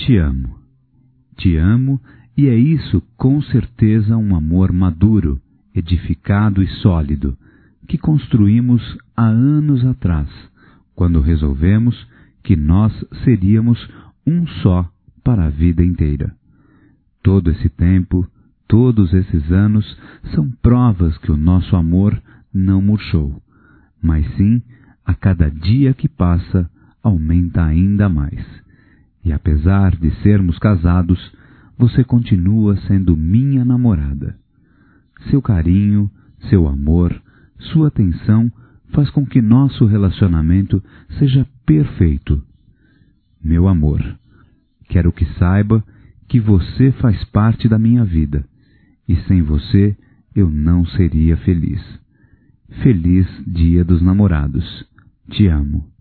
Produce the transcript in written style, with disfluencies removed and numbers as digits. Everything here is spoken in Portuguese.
Te amo. Te amo, e é isso com certeza um amor maduro, edificado e sólido, que construímos há anos atrás, quando resolvemos que nós seríamos um só para a vida inteira. Todo esse tempo, todos esses anos, são provas que o nosso amor não murchou, mas sim, a cada dia que passa, aumenta ainda mais. E apesar de sermos casados, você continua sendo minha namorada. Seu carinho, seu amor, sua atenção faz com que nosso relacionamento seja perfeito. Meu amor, quero que saiba que você faz parte da minha vida, e sem você eu não seria feliz. Feliz Dia dos Namorados. Te amo.